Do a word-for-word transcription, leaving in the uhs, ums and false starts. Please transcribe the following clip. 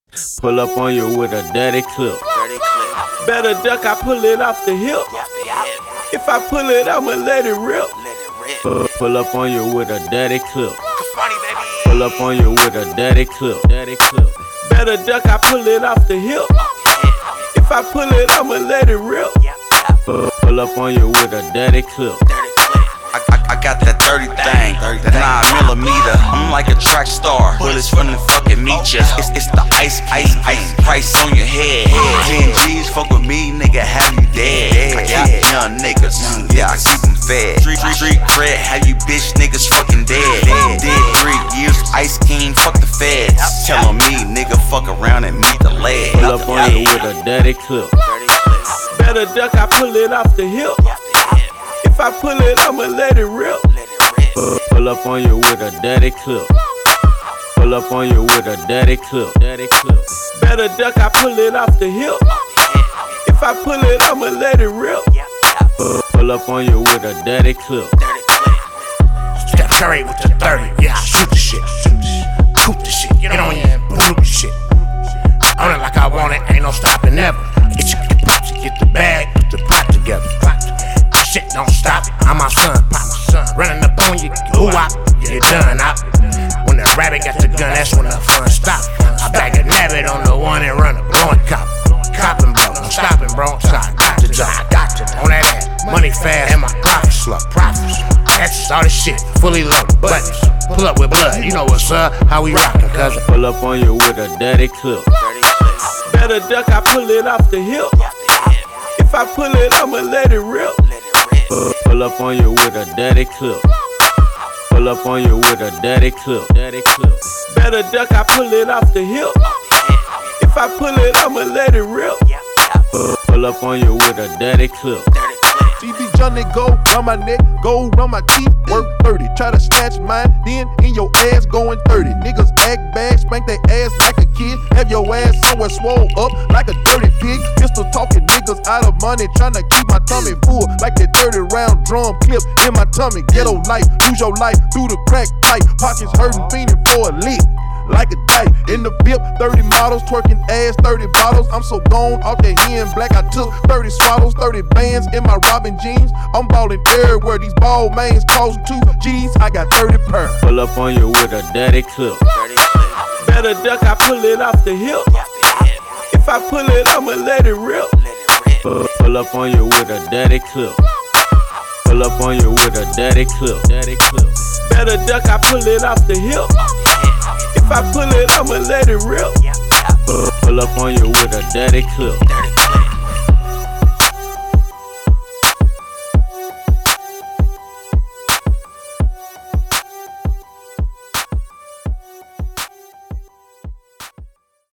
Pull up on you with a dirty clip. Better duck, I pull it off the hip. If I pull it, I'ma let it rip. Pull, pull up on you with a dirty clip. Pull up on you with a dirty clip. Dirty clip. Better duck, I pull it off the hip. If I pull it, I'ma let it rip. Pull, pull up on you with a dirty clip. I, I, I got that dirty thing, that nine millimeter. I'm like a track star, bullets from the fucking meet ya. It's, it's the ice, ice, ice price on your head. ten G's, fuck with me, nigga, have you dead. I got young niggas, yeah, I keep them fed. Street, street cred, have you bitch niggas fucking dead. Did three years, Ice King, fuck the feds. Telling me, nigga, fuck around and meet the lead. Pull up on you with a dirty clip. Better duck, I pull it off the hip. If I pull it, I'ma let it rip. Pull, pull up on you with a dirty clip. Pull up on you with a dirty clip. Dirty clip. Better duck, I pull it off the hip. If I pull it, I'ma let it rip. Pull, pull up on you with a dirty clip. Steph Curry with the thirty, yeah, I shoot the shit. Coop the shit, get on you and boot the shit. Own it like I want it, ain't no stopping ever. Get your pops, get the bag, put the pot together. Shit don't stop, I'm my son, pop my son. Running up on you, ooh wop, you're done up. When the rabbit got the gun, that's when the fun stop. I bag a nabbit on the one and run a blowing cop. Copping bro, I'm stopping bro, so I got the job. I got to on that ass, money fast and my profit slow. Profits, that's all this shit, fully loaded buttons. Pull up with blood, you know what's up, how we rockin', cousin. Pull up on you with a dirty clip. Better duck, I pull it off the hip. If I pull it, I'ma let it rip. Pull, pull up on you with a dirty clip. Pull up on you with a dirty clip. Dirty clip. Better duck, I pull it off the hip. If I pull it, I'ma let it rip. Pull, pull up on you with a dirty clip. T V Johnny go round my neck, go round my teeth, work thirty. Try to snatch mine, then in your ass going thirty. Niggas act bad, spank their ass like a kid. Have your ass somewhere swole up like a dirty pig. Pistol talking niggas out of money, trying to keep my tummy full like that thirty round drum clip in my tummy. Ghetto life, lose your life through the crack pipe. Pockets hurting, fiending for a lick. Like a dice, in the V I P, thirty models, twerking ass, thirty bottles. I'm so gone off the hen black, I took thirty swallows, thirty bands in my Robin jeans. I'm ballin' everywhere, these ball mains cost two G's, I got thirty per. Pull up on you with a dirty clip. Better duck, I pull it off the hip. If I pull it, I'ma let it rip. Pull, pull up on you with a dirty clip. Pull up on you with a dirty clip. Dirty clip. Better duck, I pull it off the hip. If I pull it, I'ma let it rip. Pull, pull up on you with a dirty clip.